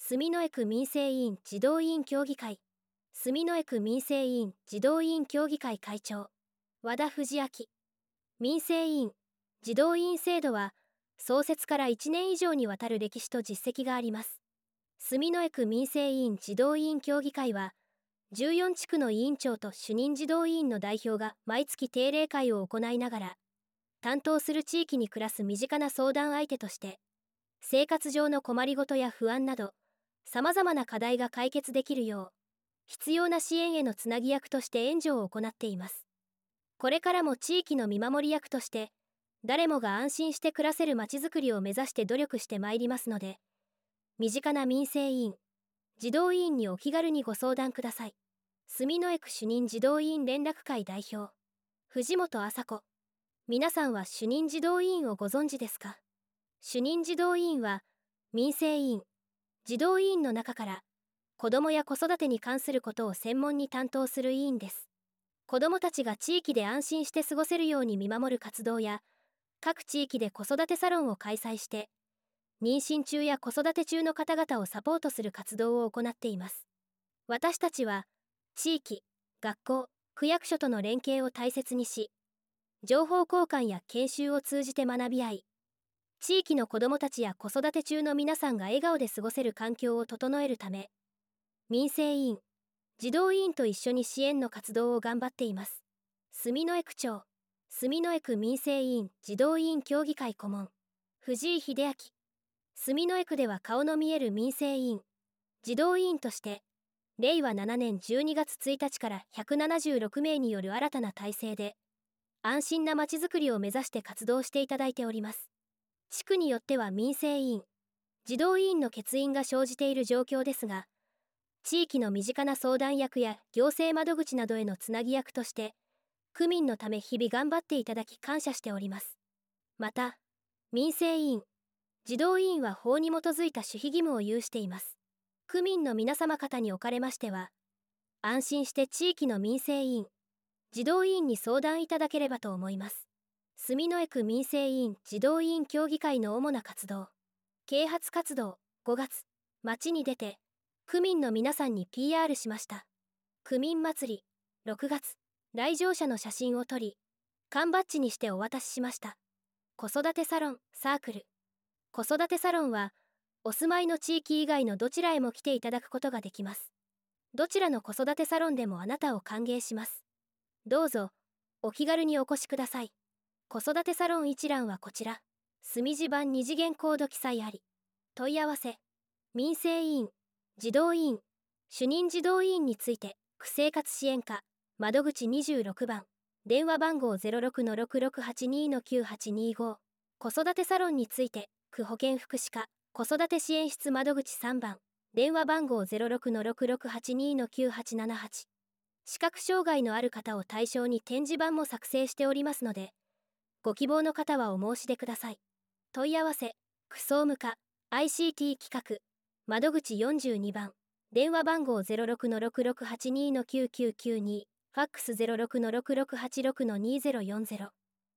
住之江区民生委員児童委員協議会、住之江区民生委員児童委員協議会会長、和田藤明。民生委員児童委員制度は、創設から1年以上にわたる歴史と実績があります。住之江区民生委員児童委員協議会は、14地区の委員長と主任児童委員の代表が毎月定例会を行いながら、担当する地域に暮らす身近な相談相手として、生活上の困りごとや不安など、様々な課題が解決できるよう、必要な支援へのつなぎ役として援助を行っています。これからも地域の見守り役として、誰もが安心して暮らせるまちづくりを目指して努力してまいりますので、身近な民生委員、児童委員にお気軽にご相談ください。住之江区主任児童委員連絡会代表、藤本麻子。皆さんは主任児童委員をご存知ですか？主任児童委員は、民生委員、児童委員の中から、子どもや子育てに関することを専門に担当する委員です。子どもたちが地域で安心して過ごせるように見守る活動や、各地域で子育てサロンを開催して、妊娠中や子育て中の方々をサポートする活動を行っています。私たちは、地域、学校、区役所との連携を大切にし、情報交換や研修を通じて学び合い、地域の子どもたちや子育て中の皆さんが笑顔で過ごせる環境を整えるため、民生委員、児童委員と一緒に支援の活動を頑張っています。住之江区長、住之江区民生委員児童委員協議会顧問、藤井秀明。住之江区では顔の見える民生委員、児童委員として、令和7年12月1日から176名による新たな体制で、安心なまちづくりを目指して活動していただいております。地区によっては民生委員、児童委員の欠員が生じている状況ですが、地域の身近な相談役や行政窓口などへのつなぎ役として、区民のため日々頑張っていただき感謝しております。また、民生委員、児童委員は法に基づいた守秘義務を有しています。区民の皆様方におかれましては、安心して地域の民生委員、児童委員に相談いただければと思います。住之江区民生委員児童委員協議会の主な活動。啓発活動、5月、町に出て、区民の皆さんに PR しました。区民祭り、6月、来場者の写真を撮り、缶バッジにしてお渡ししました。子育てサロン、サークル。子育てサロンは、お住まいの地域以外のどちらへも来ていただくことができます。どちらの子育てサロンでもあなたを歓迎します。どうぞ、お気軽にお越しください。子育てサロン一覧はこちら。墨字版2次元コード記載あり。問い合わせ。民生委員、児童委員、主任児童委員について、区生活支援課、窓口26番、電話番号 06-6682-9825。子育てサロンについて、区保健福祉課、子育て支援室窓口3番、電話番号 06-6682-9878。視覚障害のある方を対象に展示板も作成しておりますので、ご希望の方はお申し出ください。問い合わせ、区総務課、ICT 企画、窓口42番、電話番号 06-6682-9992、ファックス 06-6686-2040。